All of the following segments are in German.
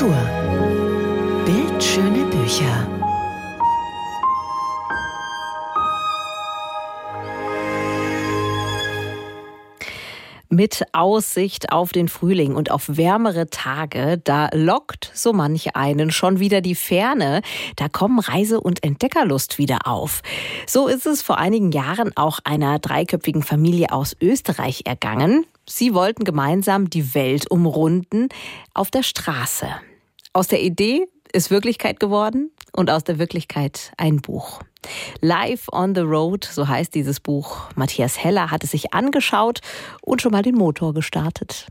Kultur. Bildschöne Bücher. Mit Aussicht auf den Frühling und auf wärmere Tage, da lockt so manch einen schon wieder die Ferne. Da kommen Reise- und Entdeckerlust wieder auf. So ist es vor einigen Jahren auch einer dreiköpfigen Familie aus Österreich ergangen. Sie wollten gemeinsam die Welt umrunden auf der Straße. Aus der Idee ist Wirklichkeit geworden und aus der Wirklichkeit ein Buch. Life on the Road, so heißt dieses Buch. Matthias Heller hat es sich angeschaut und schon mal den Motor gestartet.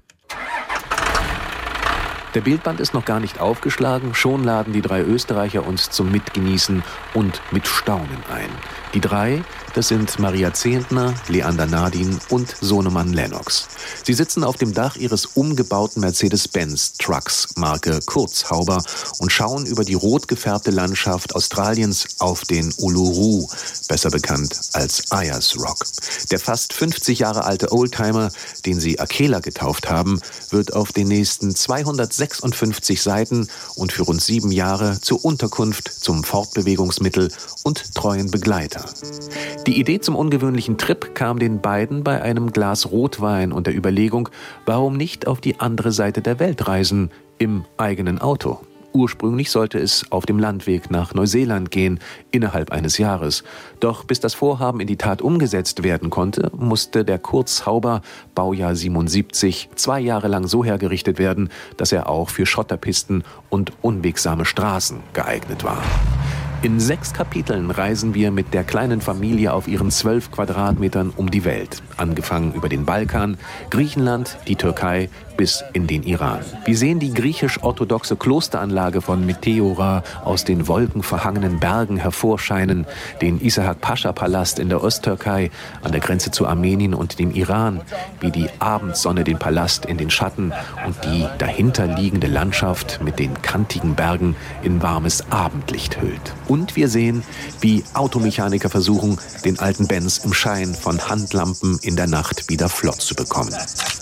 Der Bildband ist noch gar nicht aufgeschlagen, schon laden die drei Österreicher uns zum Mitgenießen und Mitstaunen ein. Die drei, das sind Maria Zehntner, Leander Nadin und Sohnemann Lennox. Sie sitzen auf dem Dach ihres umgebauten Mercedes-Benz-Trucks, Marke Kurzhauber, und schauen über die rot gefärbte Landschaft Australiens auf den Uluru, besser bekannt als Ayers Rock. Der fast 50 Jahre alte Oldtimer, den sie Akela getauft haben, wird auf den nächsten 256 Seiten und für rund 7 Jahre zur Unterkunft, zum Fortbewegungsmittel und treuen Begleiter. Die Idee zum ungewöhnlichen Trip kam den beiden bei einem Glas Rotwein und der Überlegung, warum nicht auf die andere Seite der Welt reisen, im eigenen Auto. Ursprünglich sollte es auf dem Landweg nach Neuseeland gehen, innerhalb eines Jahres. Doch bis das Vorhaben in die Tat umgesetzt werden konnte, musste der Kurzhauber, Baujahr 77, 2 Jahre lang so hergerichtet werden, dass er auch für Schotterpisten und unwegsame Straßen geeignet war. In 6 Kapiteln reisen wir mit der kleinen Familie auf ihren 12 Quadratmetern um die Welt. Angefangen über den Balkan, Griechenland, die Türkei bis in den Iran. Wir sehen die griechisch-orthodoxe Klosteranlage von Meteora aus den wolkenverhangenen Bergen hervorscheinen, den Ishak-Pascha-Palast in der Osttürkei an der Grenze zu Armenien und dem Iran, wie die Abendsonne den Palast in den Schatten und die dahinterliegende Landschaft mit den kantigen Bergen in warmes Abendlicht hüllt. Und wir sehen, wie Automechaniker versuchen, den alten Benz im Schein von Handlampen in der Nacht wieder flott zu bekommen.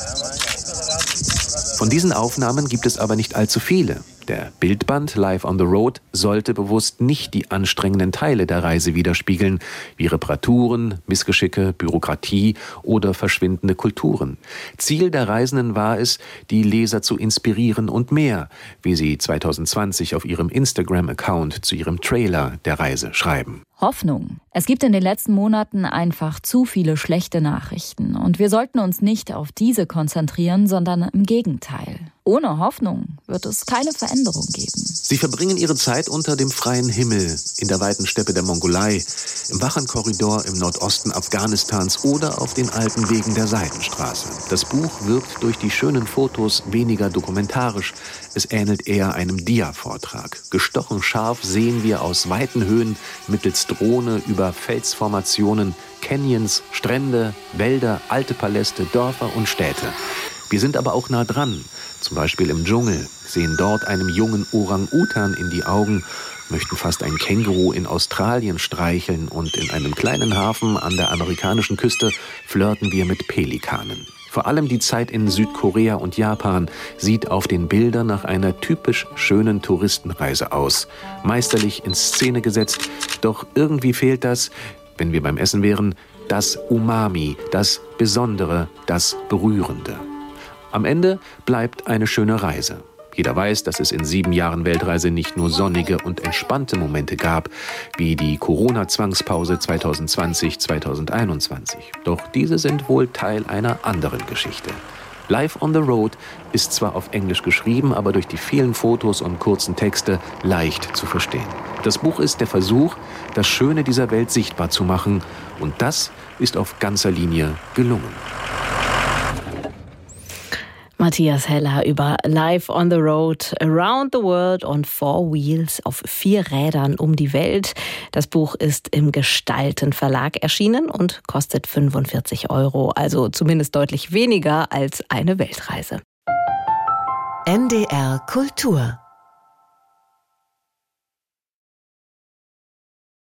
Von diesen Aufnahmen gibt es aber nicht allzu viele. Der Bildband Life on the Road sollte bewusst nicht die anstrengenden Teile der Reise widerspiegeln, wie Reparaturen, Missgeschicke, Bürokratie oder verschwindende Kulturen. Ziel der Reisenden war es, die Leser zu inspirieren und mehr, wie sie 2020 auf ihrem Instagram-Account zu ihrem Trailer der Reise schreiben. Hoffnung. Es gibt in den letzten Monaten einfach zu viele schlechte Nachrichten. Und wir sollten uns nicht auf diese konzentrieren, sondern im Gegenteil. Ohne Hoffnung wird es keine Veränderung geben. Sie verbringen ihre Zeit unter dem freien Himmel, in der weiten Steppe der Mongolei, im Wachan-Korridor im Nordosten Afghanistans oder auf den alten Wegen der Seidenstraße. Das Buch wirkt durch die schönen Fotos weniger dokumentarisch. Es ähnelt eher einem Dia-Vortrag. Gestochen scharf sehen wir aus weiten Höhen mittels Drohne über Felsformationen, Canyons, Strände, Wälder, alte Paläste, Dörfer und Städte. Wir sind aber auch nah dran, zum Beispiel im Dschungel, sehen dort einem jungen Orang-Utan in die Augen, möchten fast ein Känguru in Australien streicheln und in einem kleinen Hafen an der amerikanischen Küste flirten wir mit Pelikanen. Vor allem die Zeit in Südkorea und Japan sieht auf den Bildern nach einer typisch schönen Touristenreise aus. Meisterlich in Szene gesetzt, doch irgendwie fehlt das, wenn wir beim Essen wären, das Umami, das Besondere, das Berührende. Am Ende bleibt eine schöne Reise. Jeder weiß, dass es in 7 Jahren Weltreise nicht nur sonnige und entspannte Momente gab, wie die Corona-Zwangspause 2020-2021. Doch diese sind wohl Teil einer anderen Geschichte. Life on the Road ist zwar auf Englisch geschrieben, aber durch die vielen Fotos und kurzen Texte leicht zu verstehen. Das Buch ist der Versuch, das Schöne dieser Welt sichtbar zu machen. Und das ist auf ganzer Linie gelungen. Matthias Heller über Life on the Road, Around the World on 4 Wheels, auf 4 Rädern um die Welt. Das Buch ist im Gestalten Verlag erschienen und kostet 45 €, also zumindest deutlich weniger als eine Weltreise. NDR Kultur